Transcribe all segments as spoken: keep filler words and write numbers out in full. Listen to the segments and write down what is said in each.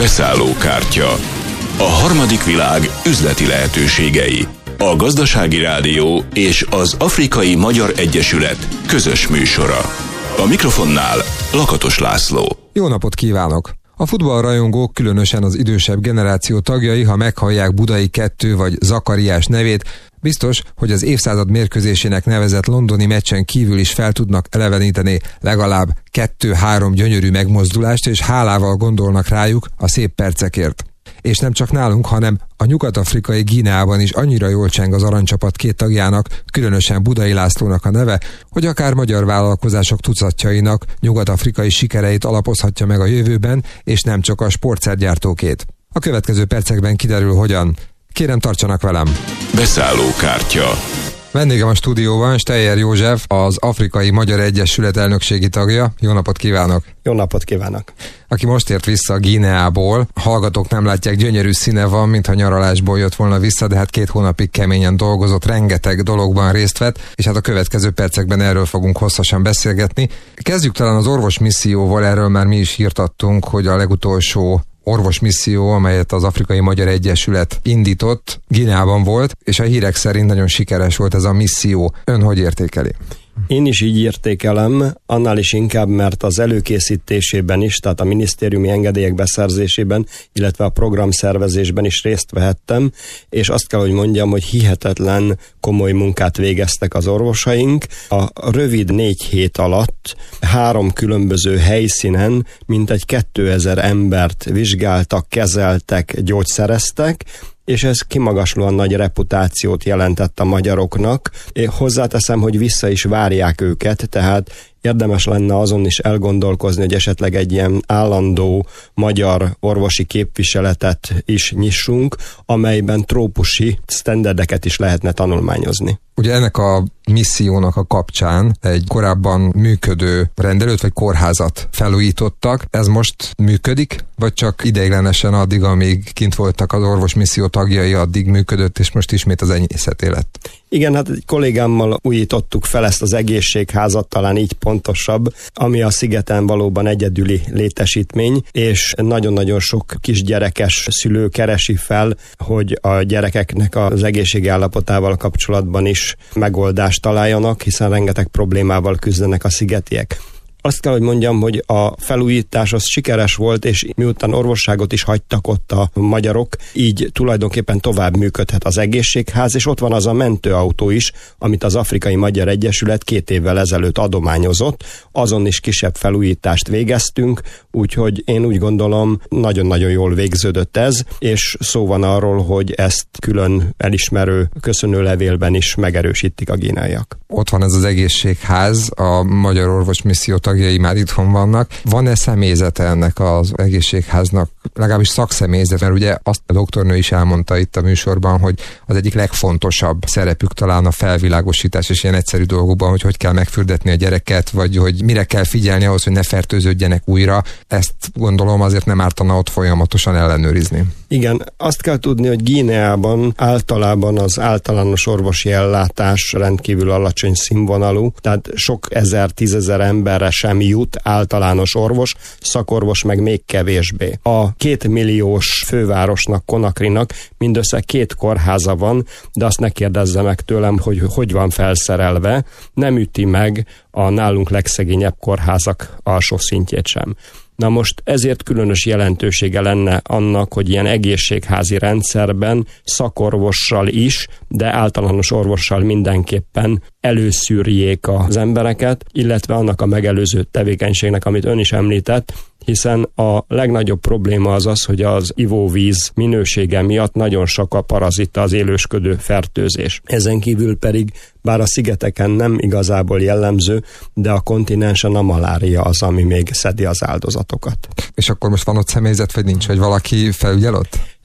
Beszállókártya. A harmadik világ üzleti lehetőségei. A Gazdasági Rádió és az Afrikai Magyar Egyesület közös műsora. A mikrofonnál Lakatos László. Jó napot kívánok! A futballrajongók, különösen az idősebb generáció tagjai, ha meghallják Budai kettő vagy Zakariás nevét, biztos, hogy az évszázad mérkőzésének nevezett londoni meccsen kívül is fel tudnak eleveníteni legalább kettő-három gyönyörű megmozdulást, és hálával gondolnak rájuk a szép percekért. És nem csak nálunk, hanem a nyugat-afrikai Guineában is annyira jól cseng az aranycsapat két tagjának, különösen Budai Lászlónak a neve, hogy akár magyar vállalkozások tucatjainak nyugat-afrikai sikereit alapozhatja meg a jövőben, és nem csak a sportszergyártókét. A következő percekben kiderül, hogyan. Kérem, tartsanak velem! Beszállókártya. Vendégem a stúdióban Steyer József, az Afrikai Magyar Egyesület elnökségi tagja. Jó napot kívánok! Jó napot kívánok! Aki most ért vissza Guineából. Hallgatók nem látják, gyönyörű színe van, mintha nyaralásból jött volna vissza, de hát két hónapig keményen dolgozott, rengeteg dologban részt vett, és hát a következő percekben erről fogunk hosszasan beszélgetni. Kezdjük talán az orvos misszióval, erről már mi is hírt adtunk, hogy a legutolsó orvos misszió, amelyet az Afrikai Magyar Egyesület indított, Guineában volt, és a hírek szerint nagyon sikeres volt ez a misszió. Ön hogy értékeli? Én is így értékelem, annál is inkább, mert az előkészítésében is, tehát a minisztériumi engedélyek beszerzésében, illetve a programszervezésben is részt vehettem, és azt kell, hogy mondjam, hogy hihetetlen komoly munkát végeztek az orvosaink. A rövid négy hét alatt három különböző helyszínen mintegy kétezer embert vizsgáltak, kezeltek, gyógyszereztek, és ez kimagaslóan nagy reputációt jelentett a magyaroknak. Én hozzáteszem, hogy vissza is várják őket, tehát érdemes lenne azon is elgondolkozni, hogy esetleg egy ilyen állandó magyar orvosi képviseletet is nyissunk, amelyben trópusi sztenderdeket is lehetne tanulmányozni. Ugye ennek a missziónak a kapcsán egy korábban működő rendelőt vagy kórházat felújítottak. Ez most működik, vagy csak ideiglenesen addig, amíg kint voltak az orvos misszió tagjai, addig működött, és most ismét az enyészeté lett? Igen, hát egy kollégámmal újítottuk fel ezt az egészségházat, talán így pontosabb, ami a szigeten valóban egyedüli létesítmény, és nagyon-nagyon sok kisgyerekes szülő keresi fel, hogy a gyerekeknek az egészségi állapotával kapcsolatban is megoldást találjanak, hiszen rengeteg problémával küzdenek a szigetiek. Azt kell, hogy mondjam, hogy a felújítás az sikeres volt, és miután orvosságot is hagytak ott a magyarok, így tulajdonképpen tovább működhet az egészségház, és ott van az a mentőautó is, amit az Afrikai Magyar Egyesület két évvel ezelőtt adományozott, azon is kisebb felújítást végeztünk, úgyhogy én úgy gondolom, nagyon-nagyon jól végződött ez, és szó van arról, hogy ezt külön elismerő köszönőlevélben is megerősítik a guineaiak. Ott van ez az egészségház, a Magyar Orvos Misszió tagjai már itthon vannak. Van-e személyzete ennek az egészségháznak, legalábbis szakszemélyzet, mert ugye azt a doktornő is elmondta itt a műsorban, hogy az egyik legfontosabb szerepük talán a felvilágosítás, és ilyen egyszerű dolgokban, hogy hogy kell megfürdetni a gyereket, vagy hogy mire kell figyelni ahhoz, hogy ne fertőződjenek újra. Ezt gondolom azért nem ártana ott folyamatosan ellenőrizni. Igen, azt kell tudni, hogy Guineában általában az általános orvosi ellátás rendkívül alacsony színvonalú, tehát sok ezer, tízezer emberre sem jut általános orvos, szakorvos meg még kevésbé. A kétmilliós fővárosnak, Conakrynak mindössze két kórháza van, de azt ne kérdezze meg tőlem, hogy hogy van felszerelve, nem üti meg a nálunk legszegényebb kórházak alsó szintjét sem. Na most ezért különös jelentősége lenne annak, hogy ilyen egészségházi rendszerben szakorvossal is, de általános orvossal mindenképpen előszűrjék az embereket, illetve annak a megelőző tevékenységnek, amit ön is említett, hiszen a legnagyobb probléma az az, hogy az ivóvíz minősége miatt nagyon sok a parazita, az élősködő fertőzés. Ezen kívül pedig, bár a szigeteken nem igazából jellemző, de a kontinensen a malária az, ami még szedi az áldozatokat. És akkor most van ott személyzet, vagy nincs, hogy valaki felügyel ott?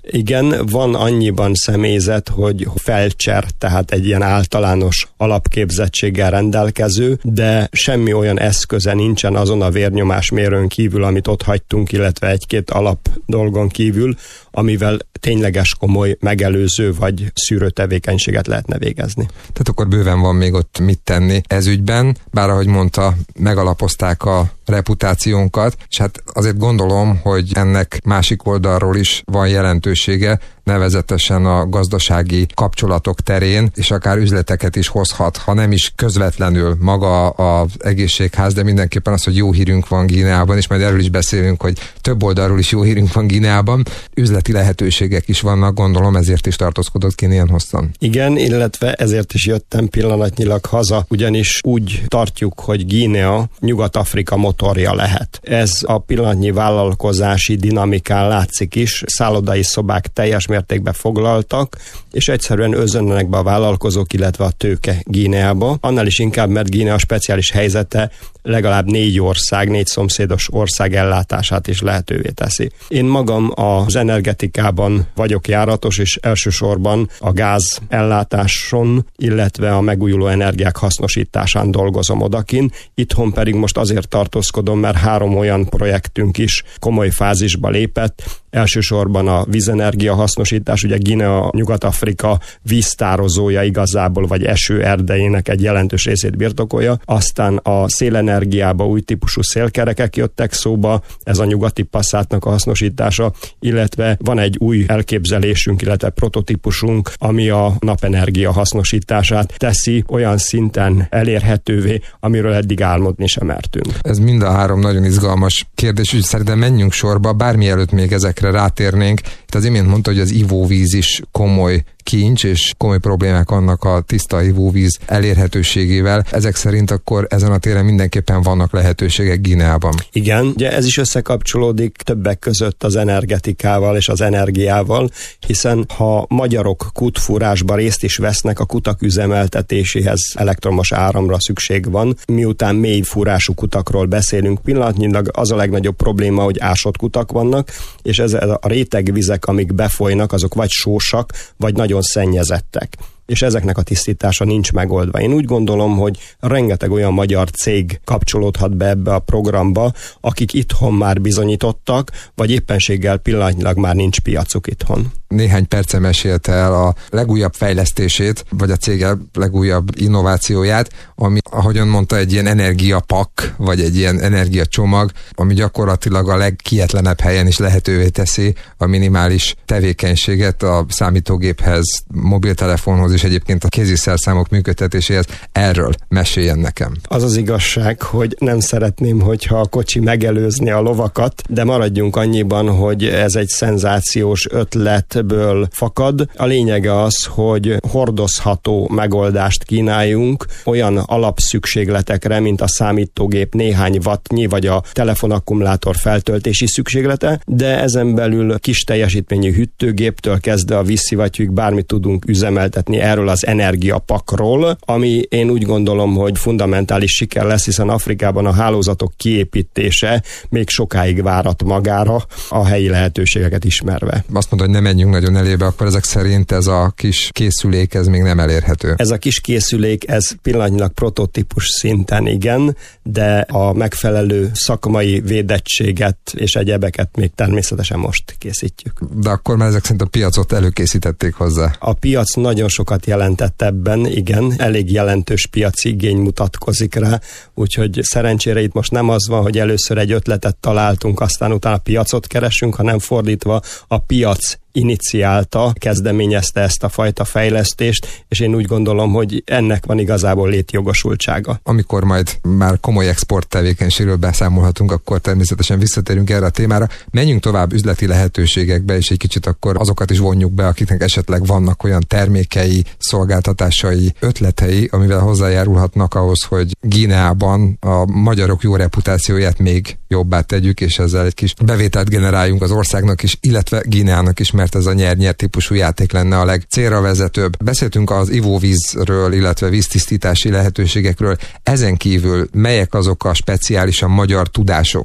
Igen, van annyiban személyzet, hogy felcser, tehát egy ilyen általános alapképzettséggel rendelkező, de semmi olyan eszköze nincsen azon a vérnyomásmérőn kívül, amit ott hagytunk, illetve egy-két alap dolgon kívül, amivel tényleges komoly megelőző vagy szűrő tevékenységet lehetne végezni. Tehát akkor bőven van még ott mit tenni ez ügyben, bár ahogy mondta, megalapozták a reputációnkat, és hát azért gondolom, hogy ennek másik oldalról is van jelentősége, nevezetesen a gazdasági kapcsolatok terén, és akár üzleteket is hozhat, ha nem is közvetlenül maga az egészségház, de mindenképpen az, hogy jó hírünk van Guineában, és majd erről is beszélünk, hogy több oldalról is jó hírünk van Guineában, üzleti lehetőségek is vannak, gondolom, ezért is tartózkodott ki ilyen hosszan. Igen, illetve ezért is jöttem pillanatnyilag haza, ugyanis úgy tartjuk, hogy Guinea Nyugat-Afrika motorja lehet. Ez a pillanatnyi vállalkozási dinamikán látszik is, szállodai szobák teljes mértékben foglaltak, és egyszerűen özönnek be a vállalkozók, illetve a tőke Guineába. Annál is inkább, mert Guinea speciális helyzete legalább négy ország, négy szomszédos ország ellátását is lehetővé teszi. Én magam az energetikában vagyok járatos, és elsősorban a gáz ellátáson, illetve a megújuló energiák hasznosításán dolgozom odakin. Itthon pedig most azért tartózkodom, mert három olyan projektünk is komoly fázisba lépett. Elsősorban a vízenergia hasznosítás, ugye Guinea, Nyugat-Afrika víztározója igazából, vagy esőerdejének egy jelentős részét birtokolja. Aztán a szélenergiába új típusú szélkerekek jöttek szóba, ez a nyugati passzátnak a hasznosítása, illetve van egy új elképzelésünk, illetve prototípusunk, ami a napenergia hasznosítását teszi olyan szinten elérhetővé, amiről eddig álmodni sem mertünk. Ez mind a három nagyon izgalmas kérdés, úgy szerintem menjünk sorba, bármi előtt még ezekre rátérnénk. Itt az imént mondta, hogy az ivóvíz is komoly kincs, és komoly problémák vannak a tiszta ivóvíz elérhetőségével. Ezek szerint akkor ezen a téren mindenképpen vannak lehetőségek Guineában. Igen, ugye ez is összekapcsolódik többek között az energetikával és az energiával, hiszen ha magyarok kútfúrásba részt is vesznek, a kutak üzemeltetéséhez elektromos áramra szükség van. Miután mély fúrású kutakról beszélünk, pillanatnyilag az a legnagyobb probléma, hogy ásott kutak vannak, és ez a rétegvizek, amik befolynak, azok vagy sósak, vagy nagyon szennyezettek, és ezeknek a tisztítása nincs megoldva. Én úgy gondolom, hogy rengeteg olyan magyar cég kapcsolódhat be ebbe a programba, akik itthon már bizonyítottak, vagy éppenséggel pillanatnyilag már nincs piacuk itthon. Néhány perce mesélte el a legújabb fejlesztését, vagy a cég legújabb innovációját, ami, ahogyan mondta, egy ilyen energiapak, vagy egy ilyen energiacsomag, ami gyakorlatilag a legkietlenebb helyen is lehetővé teszi a minimális tevékenységet a számítógéphez, mobiltelefonhoz és egyébként a kéziszerszámok működtetéséhez. Erről meséljen nekem. Az az igazság, hogy nem szeretném, hogyha a kocsi megelőzni a lovakat, de maradjunk annyiban, hogy ez egy szenzációs ötletből fakad. A lényege az, hogy hordozható megoldást kínáljunk olyan alapszükségletekre, mint a számítógép néhány wattnyi, vagy a telefonakkumulátor feltöltési szükséglete, de ezen belül kis teljesítményű hűtőgéptől kezdve a vízszivattyúig bármit tudunk üzemeltetni erről az energiapakról, ami én úgy gondolom, hogy fundamentális siker lesz, hiszen Afrikában a hálózatok kiépítése még sokáig várat magára, a helyi lehetőségeket ismerve. Azt mondod, hogy ne menjünk nagyon elébe, akkor ezek szerint ez a kis készülék, ez még nem elérhető. Ez a kis készülék, ez pillanatnyilag prototípus szinten igen, de a megfelelő szakmai védettséget és egyebeket még természetesen most készítjük. De akkor már ezek szerint a piacot előkészítették hozzá. A piac nagyon sokat jelentett ebben, igen, elég jelentős piaci igény mutatkozik rá, úgyhogy szerencsére itt most nem az van, hogy először egy ötletet találtunk, aztán utána piacot keresünk, hanem fordítva a piac iniciálta, kezdeményezte ezt a fajta fejlesztést, és én úgy gondolom, hogy ennek van igazából létjogosultsága. Amikor majd már komoly export tevékenységről beszámolhatunk, akkor természetesen visszatérünk erre a témára. Menjünk tovább üzleti lehetőségekbe, és egy kicsit akkor azokat is vonjuk be, akiknek esetleg vannak olyan termékei, szolgáltatásai, ötletei, amivel hozzájárulhatnak ahhoz, hogy Guineában a magyarok jó reputációját még jobbá tegyük, és ezzel egy kis bevételt generáljunk az országnak is, illetve Guineának is, mert ez a nyer-nyer típusú játék lenne a legcélra vezetőbb. Beszéltünk az ivóvízről, illetve víztisztítási lehetőségekről. Ezen kívül melyek azok a speciálisan magyar tudások,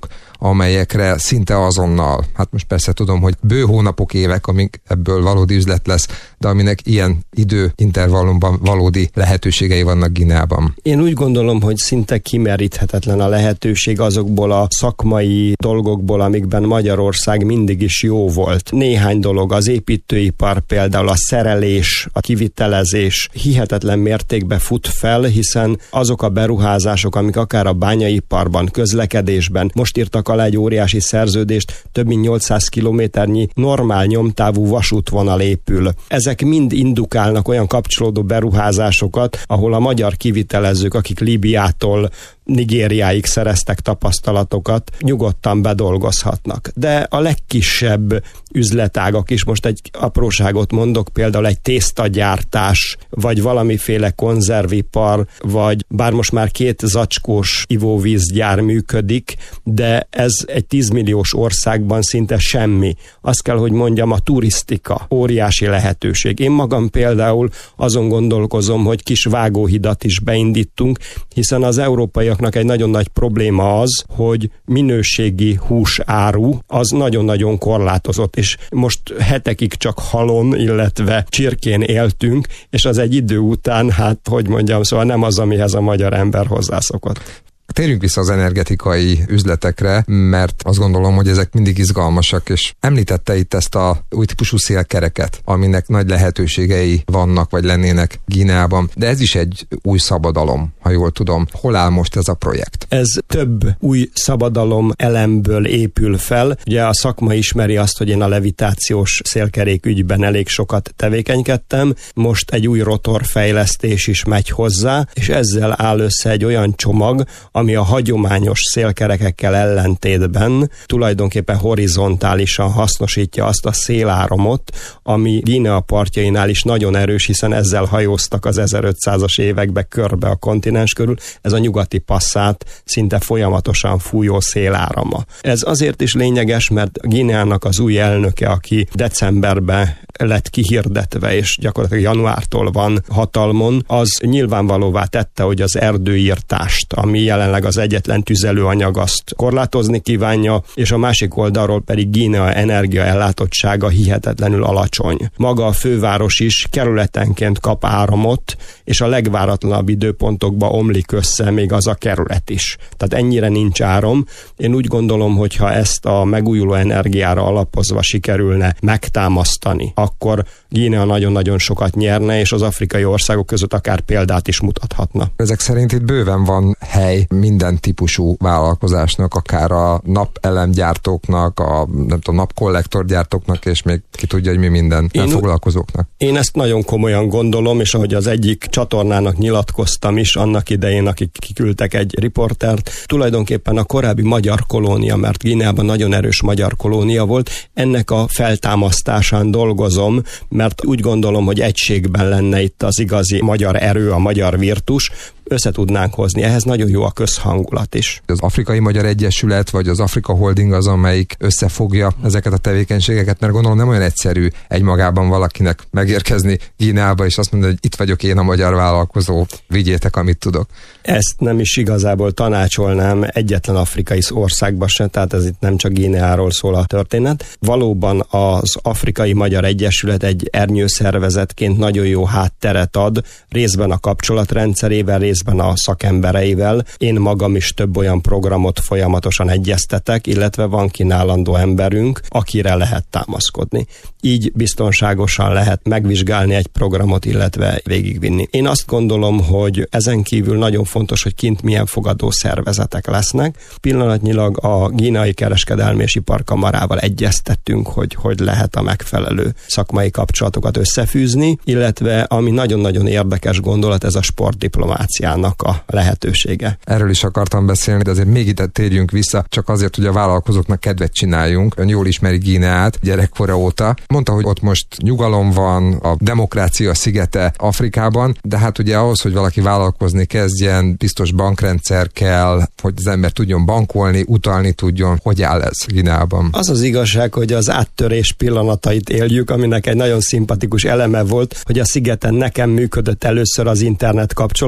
amelyekre szinte azonnal, hát most persze tudom, hogy bő hónapok, évek, amíg ebből valódi üzlet lesz, de aminek ilyen időintervallumban valódi lehetőségei vannak Guineában. Én úgy gondolom, hogy szinte kimeríthetetlen a lehetőség azokból a szakmai dolgokból, amikben Magyarország mindig is jó volt. Néhány dolog, az építőipar például, a szerelés, a kivitelezés hihetetlen mértékben fut fel, hiszen azok a beruházások, amik akár a bányaiparban, közlekedésben, most írtak alá egy óriási szerződést, több mint nyolcszáz kilométernyi normál nyomtávú vasútvonal épül. Ezek mind indukálnak olyan kapcsolódó beruházásokat, ahol a magyar kivitelezők, akik Líbiától Nigériáig szereztek tapasztalatokat, nyugodtan bedolgozhatnak. De a legkisebb üzletágak is, most egy apróságot mondok, például egy tésztagyártás, vagy valamiféle konzervipar, vagy bár most már két zacskós ivóvízgyár működik, de ez egy tízmilliós országban szinte semmi. Azt kell, hogy mondjam, a turisztika óriási lehetőség. Én magam például azon gondolkozom, hogy kis vágóhidat is beindítunk, hiszen az európai egy nagyon nagy probléma az, hogy minőségi húsáru az nagyon-nagyon korlátozott, és most hetekig csak halon, illetve csirkén éltünk, és az egy idő után, hát hogy mondjam, szóval nem az, amihez a magyar ember hozzászokott. Térjünk vissza az energetikai üzletekre, mert azt gondolom, hogy ezek mindig izgalmasak, és említette itt ezt a új típusú szélkereket, aminek nagy lehetőségei vannak, vagy lennének Guineában, de ez is egy új szabadalom, ha jól tudom. Hol áll most ez a projekt? Ez több új szabadalom elemből épül fel. Ugye a szakma ismeri azt, hogy én a levitációs szélkerék ügyben elég sokat tevékenykedtem, most egy új rotorfejlesztés is megy hozzá, és ezzel áll össze egy olyan csomag, ami a hagyományos szélkerekekkel ellentétben tulajdonképpen horizontálisan hasznosítja azt a széláramot, ami Guinea partjainál is nagyon erős, hiszen ezzel hajóztak az ezerötszázas évekbe körbe a kontinens körül. Ez a nyugati passzát szinte folyamatosan fújó szélárama. Ez azért is lényeges, mert Guineának az új elnöke, aki decemberben lett kihirdetve, és gyakorlatilag januártól van hatalmon, az nyilvánvalóvá tette, hogy az erdőírtást, ami jelenleg az egyetlen tüzelőanyag, azt korlátozni kívánja, és a másik oldalról pedig Guinea energiaellátottsága hihetetlenül alacsony. Maga a főváros is kerületenként kap áramot, és a legváratlanabb időpontokban omlik össze még az a kerület is. Tehát ennyire nincs áram. Én úgy gondolom, hogy ha ezt a megújuló energiára alapozva sikerülne megtámasztani, akkor Guinea nagyon-nagyon sokat nyerne, és az afrikai országok között akár példát is mutathatna. Ezek szerint itt bőven van hely minden típusú vállalkozásnak, akár a napelemgyártóknak, a nem tudom, napkollektorgyártóknak, és még ki tudja, hogy mi minden én, foglalkozóknak. Én ezt nagyon komolyan gondolom, és ahogy az egyik csatornának nyilatkoztam is annak idején, akik kiküldtek egy riportert, tulajdonképpen a korábbi magyar kolónia, mert Guineában nagyon erős magyar kolónia volt, ennek a feltámasztásán dolgozom, mert úgy gondolom, hogy egységben lenne itt az igazi magyar erő, a magyar virtus, össze tudnánk hozni. Ehhez nagyon jó a közhangulat is. Az Afrikai Magyar Egyesület, vagy az Afrika Holding az, amelyik összefogja ezeket a tevékenységeket, mert gondolom nem olyan egyszerű egymagában valakinek megérkezni Guineába, és azt mondani, hogy itt vagyok én a magyar vállalkozó, vigyétek, amit tudok. Ezt nem is igazából tanácsolnám egyetlen afrikai országba sem, tehát ez itt nem csak Guineáról szól a történet. Valóban az Afrikai Magyar Egyesület egy ernyőszervezetként nagyon jó hátteret ad, részben a kapcsolatrendszerével, részben a szakembereivel. Én magam is több olyan programot folyamatosan egyeztetek, illetve van kínálandó emberünk, akire lehet támaszkodni. Így biztonságosan lehet megvizsgálni egy programot, illetve végigvinni. Én azt gondolom, hogy ezen kívül nagyon fontos, hogy kint milyen fogadó szervezetek lesznek. Pillanatnyilag a Guineai Kereskedelmi és Iparkamarával egyeztettünk, hogy hogy lehet a megfelelő szakmai kapcsolatokat összefűzni, illetve ami nagyon-nagyon érdekes gondolat, ez a sportdiplomáciának a lehetősége. Erről is akartam beszélni, de azért még ide térjünk vissza, csak azért, hogy a vállalkozóknak kedvet csináljunk. Ön jól ismeri Guineát gyerekkora óta. Mondta, hogy ott most nyugalom van, a demokrácia szigete Afrikában, de hát ugye ahhoz, hogy valaki vállalkozni kezdjen, biztos bankrendszer kell, hogy az ember tudjon bankolni, utalni tudjon. Hogy áll ez Guineában? Az az igazság, hogy az áttörés pillanatait éljük, aminek egy nagyon szimpatikus eleme volt, hogy a szigeten nekem működött először az internet kapcsolatom, amit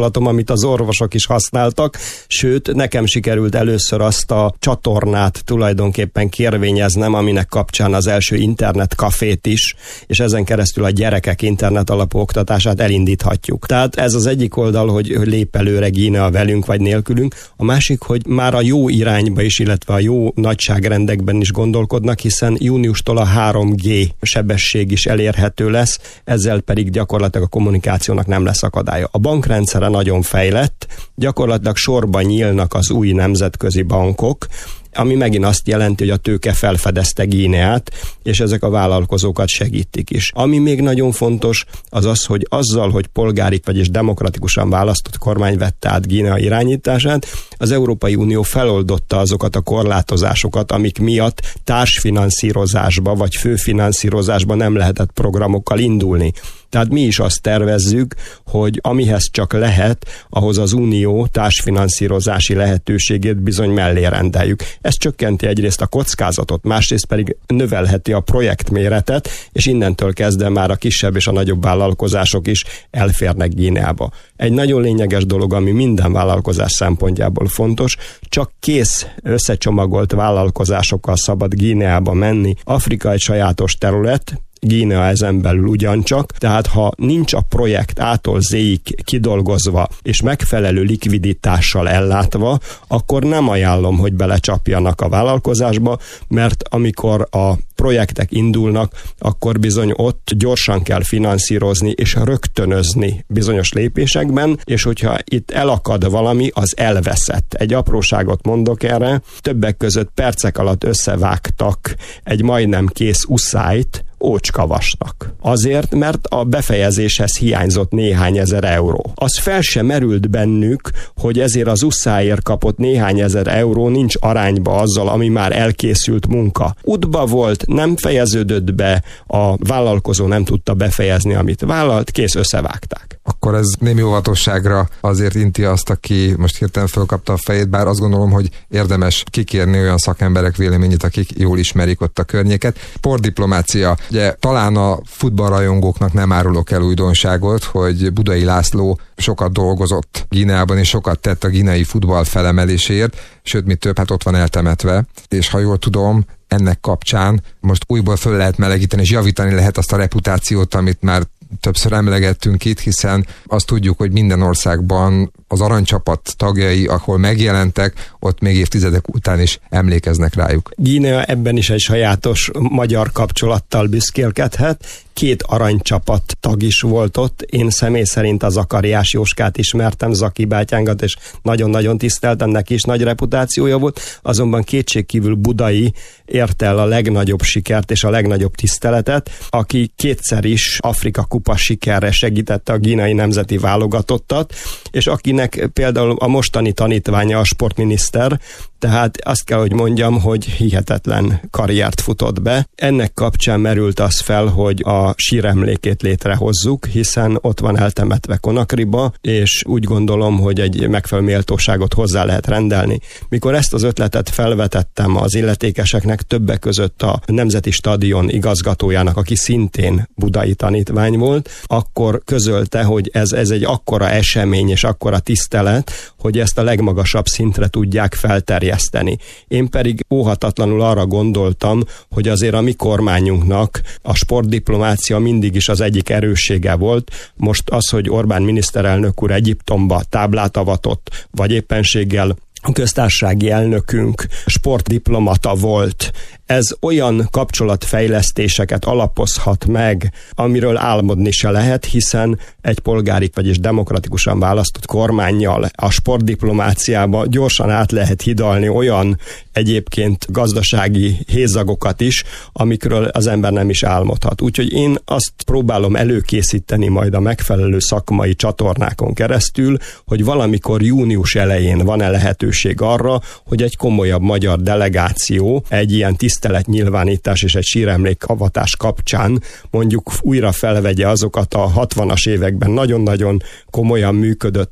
amit az orvosok is használtak, sőt, nekem sikerült először azt a csatornát tulajdonképpen kérvényeznem, aminek kapcsán az első internetkafét is, és ezen keresztül a gyerekek internet alapú oktatását elindíthatjuk. Tehát ez az egyik oldal, hogy lép előre Guinea velünk vagy nélkülünk, a másik, hogy már a jó irányba is, illetve a jó nagyságrendekben is gondolkodnak, hiszen júniustól a három G sebesség is elérhető lesz, ezzel pedig gyakorlatilag a kommunikációnak nem lesz akadálya. A bankrendszere nagyon fejlett, gyakorlatilag sorban nyílnak az új nemzetközi bankok, ami megint azt jelenti, hogy a tőke felfedezte Guineát, és ezek a vállalkozókat segítik is. Ami még nagyon fontos, az az, hogy azzal, hogy polgári, vagyis demokratikusan választott kormány vette át Guinea irányítását, az Európai Unió feloldotta azokat a korlátozásokat, amik miatt társfinanszírozásba vagy főfinanszírozásba nem lehetett programokkal indulni. Tehát mi is azt tervezzük, hogy amihez csak lehet, ahhoz az unió társfinanszírozási lehetőségét bizony mellé rendeljük. Ez csökkenti egyrészt a kockázatot, másrészt pedig növelheti a projektméretet, és innentől kezdve már a kisebb és a nagyobb vállalkozások is elférnek Guineába. Egy nagyon lényeges dolog, ami minden vállalkozás szempontjából fontos, csak kész összecsomagolt vállalkozásokkal szabad Guineába menni. Afrika egy sajátos terület, Guinea ezen belül ugyancsak, tehát ha nincs a projekt ától zéig kidolgozva és megfelelő likviditással ellátva, akkor nem ajánlom, hogy belecsapjanak a vállalkozásba, mert amikor a projektek indulnak, akkor bizony ott gyorsan kell finanszírozni és rögtönözni bizonyos lépésekben, és hogyha itt elakad valami, az elveszett. Egy apróságot mondok erre, többek között percek alatt összevágtak egy majdnem kész uszályt ócskavasnak. Azért, mert a befejezéshez hiányzott néhány ezer euró. Az fel sem merült bennük, hogy ezért az uszáért kapott néhány ezer euró nincs arányba azzal, ami már elkészült munka. Útba volt, nem fejeződött be, a vállalkozó nem tudta befejezni, amit vállalt, kész, összevágták. Akkor ez némi óvatosságra azért inti azt, aki most hirtelen fölkapta a fejét, bár azt gondolom, hogy érdemes kikérni olyan szakemberek véleményét, akik jól ismerik ott a környéket. Sportdiplomácia. Ugye talán a futballrajongóknak nem árulok el újdonságot, hogy Budai László sokat dolgozott Guineában, és sokat tett a guineai futball felemeléséért, sőt, mit több, hát ott van eltemetve, és ha jól tudom, ennek kapcsán most újból föl lehet melegíteni, és javítani lehet azt a reputációt, amit már többször emlegettünk itt, hiszen azt tudjuk, hogy minden országban az aranycsapat tagjai, ahol megjelentek, ott még évtizedek után is emlékeznek rájuk. Guinea ebben is egy sajátos magyar kapcsolattal büszkélkedhet. Két aranycsapat tag is volt ott. Én személy szerint a Zakariás Jóskát ismertem, Zaki bátyánkat, és nagyon-nagyon tiszteltem, neki is nagy reputációja volt, azonban kétségkívül Budai érte el a legnagyobb sikert és a legnagyobb tiszteletet, aki kétszer is Afrika kupa sikerre segítette a guineai nemzeti válogatottat, és akinek például a mostani tanítványa a sportminiszter, tehát azt kell, hogy mondjam, hogy hihetetlen karriert futott be. Ennek kapcsán merült az fel, hogy a síremlékét létrehozzuk, hiszen ott van eltemetve Conakryba, és úgy gondolom, hogy egy megfelelő méltóságot hozzá lehet rendelni. Mikor ezt az ötletet felvetettem az illetékeseknek, többek között a Nemzeti Stadion igazgatójának, aki szintén budai tanítvány volt, akkor közölte, hogy ez, ez egy akkora esemény és akkora tisztelet, hogy ezt a legmagasabb szintre tudják felterjeszteni. Én pedig óhatatlanul arra gondoltam, hogy azért a mi kormányunknak a sportdiplomácia mindig is az egyik erőssége volt. Most az, hogy Orbán miniszterelnök úr Egyiptomba táblát avatott, vagy éppenséggel a köztársasági elnökünk sportdiplomata volt, ez olyan kapcsolatfejlesztéseket alapozhat meg, amiről álmodni se lehet, hiszen egy polgári, vagyis demokratikusan választott kormánnyal a sportdiplomáciába gyorsan át lehet hidalni olyan egyébként gazdasági hézagokat is, amikről az ember nem is álmodhat. Úgyhogy én azt próbálom előkészíteni majd a megfelelő szakmai csatornákon keresztül, hogy valamikor június elején van-e lehetőség arra, hogy egy komolyabb magyar delegáció egy ilyen tiszteletnyilvánítás és egy síremlékavatás kapcsán mondjuk újra felvegye azokat a hatvanas években nagyon-nagyon komolyan működött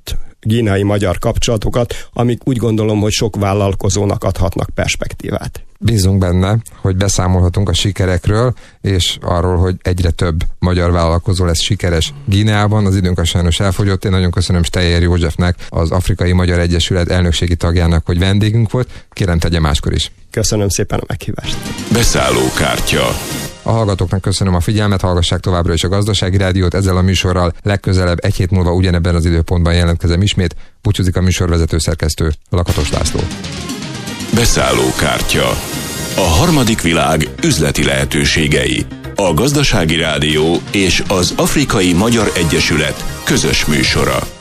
gíneai-magyar kapcsolatokat, amik úgy gondolom, hogy sok vállalkozónak adhatnak perspektívát. Bízunk benne, hogy beszámolhatunk a sikerekről, és arról, hogy egyre több magyar vállalkozó lesz sikeres Guineában. Az időnk a sajnos elfogyott. Én nagyon köszönöm Steyer Józsefnek, az Afrikai Magyar Egyesület elnökségi tagjának, hogy vendégünk volt. Kérem, tegye máskor is. Köszönöm szépen a meghívást. Beszállókártya. A hallgatóknak köszönöm a figyelmet, hallgassák továbbra is a Gazdasági Rádiót, ezzel a műsorral legközelebb egy hét múlva ugyanebben az időpontban jelentkezem ismét. Búcsúzik a műsorvezető szerkesztő, Lakatos László. Beszállókártya. A harmadik világ üzleti lehetőségei. A Gazdasági Rádió és az Afrikai Magyar Egyesület közös műsora.